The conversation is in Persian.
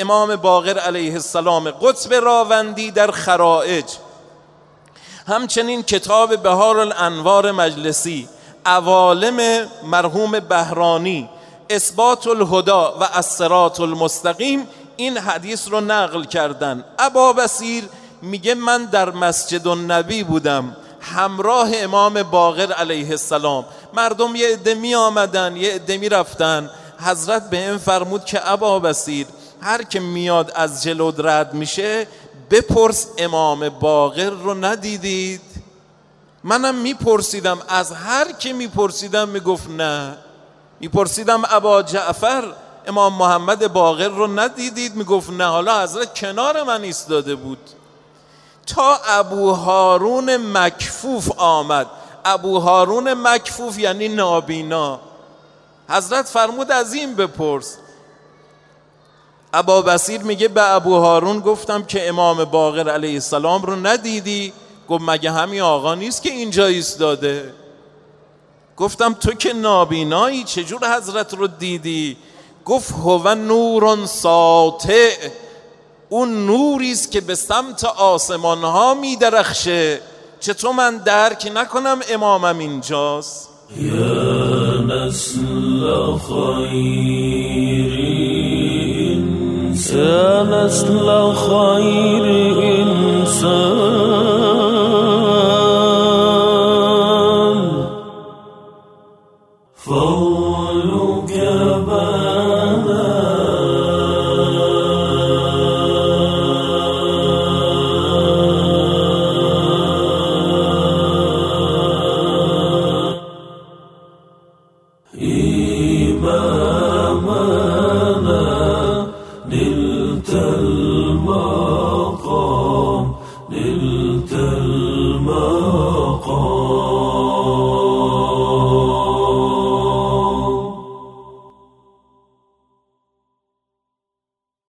امام باقر علیه السلام، قطب راوندی در خرائج، همچنین کتاب بهار الانوار مجلسی، عوالم مرحوم بهرانی، اثبات الهدی و الصراط المستقیم این حدیث رو نقل کردن. ابابصیر میگه من در مسجد النبی بودم همراه امام باقر علیه السلام، مردم یه عده می آمدن یه عده می رفتن. حضرت به این فرمود که ابابصیر هر که میاد از جلو رد میشه بپرس امام باقر رو ندیدید؟ منم میپرسیدم، از هر که میپرسیدم میگفت نه. میپرسیدم ابا جعفر امام محمد باقر رو ندیدید؟ میگفت نه. حالا حضرت کنار من ایستاده بود تا ابو هارون مکفوف آمد. ابو هارون مکفوف یعنی نابینا. حضرت فرمود از این بپرس. ابابصیر میگه به ابو هارون گفتم که امام باقر علیه السلام رو ندیدی؟ گفت مگه همین آقا نیست که اینجا ایستاده؟ گفتم تو که نابینایی چجور حضرت رو دیدی؟ گفت هو نور ساطع، اون نوریست که به سمت آسمان ها می درخشه. چطور من درک نکنم امامم اینجاست؟ یا نسل خیر انسان، یا نسل خیر انسان، فولک بنا إمامنا